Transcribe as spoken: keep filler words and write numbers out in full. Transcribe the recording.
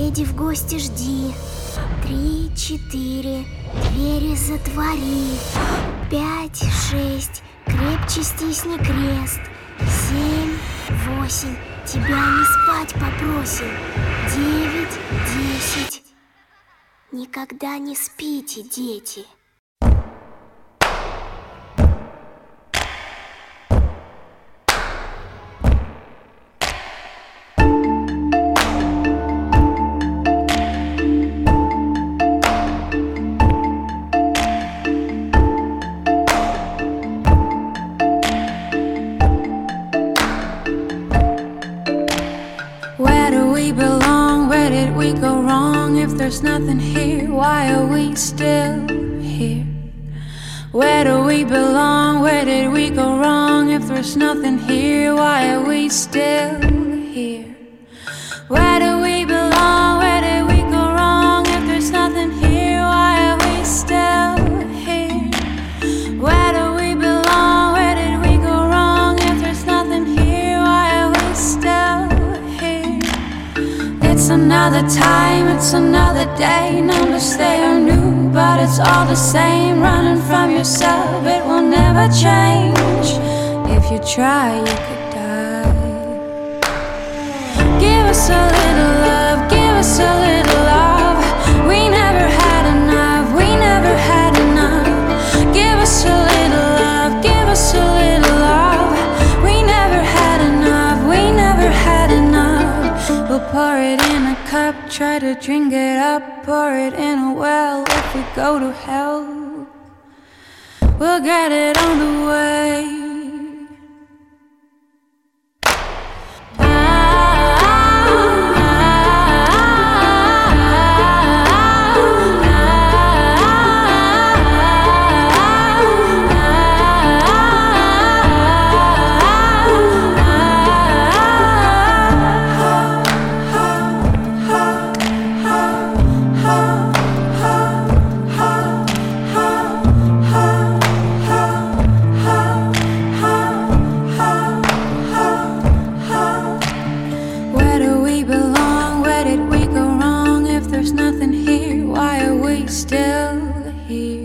Леди в гости жди. Три, четыре, двери затвори. Пять, шесть, крепче стисни крест. Семь, восемь, тебя не спать попросим. Девять, десять. Никогда не спите, дети. We go wrong. If there's nothing here, why are we still here? Where do we belong? Where did we go wrong? If there's nothing here, why are we still here? Where do we belong? Where did we go wrong? If there's nothing here, why are we still here? Where do we belong? Where did we go wrong? If there's nothing here, why are we still here? It's another time, it's another day. Numbers they are new, but it's all the same. Running from yourself, it will never change. If you try, you could die. Give us a little love, give us a little love. We never had enough, we never had enough. Give us a little love, give us a little love. We never had enough, we never had enough. We'll pour it in a cup, try to drink it up. Pour it in a well, if we go to hell, we'll get it on the way.